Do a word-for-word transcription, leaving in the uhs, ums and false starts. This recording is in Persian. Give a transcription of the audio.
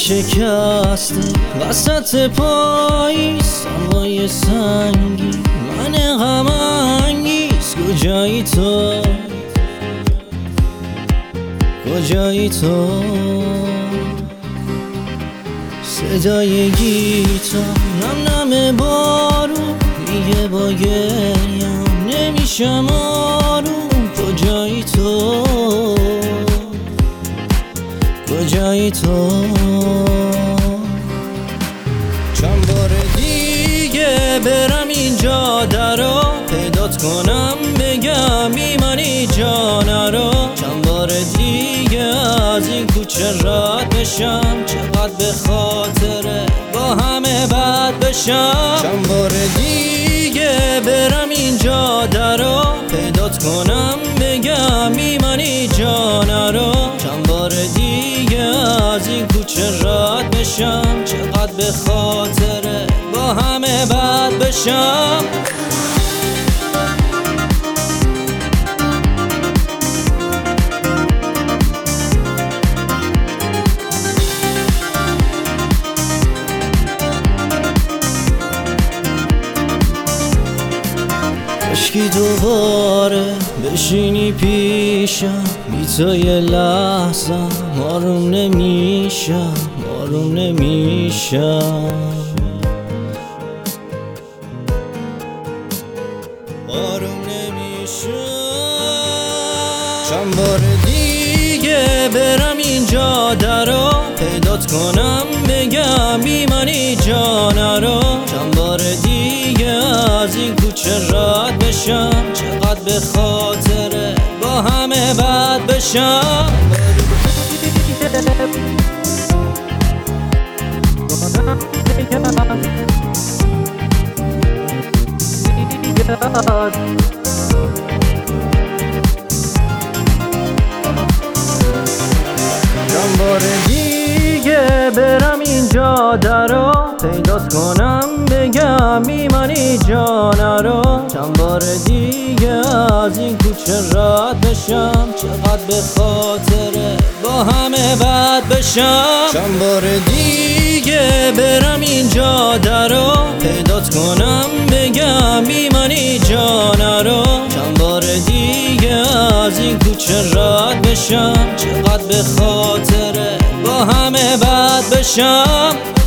شکسته وسط پاییز، هوای سنگی من غم انگیز. کجایی تو، کجایی تو؟ صدای گیتار نم نم بارون میگه با گریم نمیشم آروم. کجایی تو، کجایی تو؟ چند بار دیگه برم این جاده رو پیدات کنم بگم میمانی جانه رو. چند بار دیگه از این کوچه رد بشم، چقدر به خاطره با همه بد بشم. چند بار دیگه برم این جاده رو پیدات کنم بگم میمانی جانه رو. چند بار دیگه از این کوچه رد بشم، چقدر به خاطره با همه بد بشم. کاشکی دوباره بشینی پیشم، بی تو یه لحظه آروم نمیشم، آروم نمیشم، آروم نمیشم. چند بار دیگه برم این جاده رو پیدات کنم بگم میمانی جانه رو. چند بار دیگه از این کوچه رد بشم، چقدر به خاطره با همه بد بشم. چند بار دیگه برم این جاده رو پیدات کنم بگم میمانی جانه رو. چند بار دیگه از این کوچه رد بشم، چقدر به خاطره با همه بد بشم. چند بار دیگه برم این جاده رو پیدات کنم بگم میمانی جانه رو. چند بار دیگه از این کوچه رد بشم، چقدر به خاطره با همه بد بشم.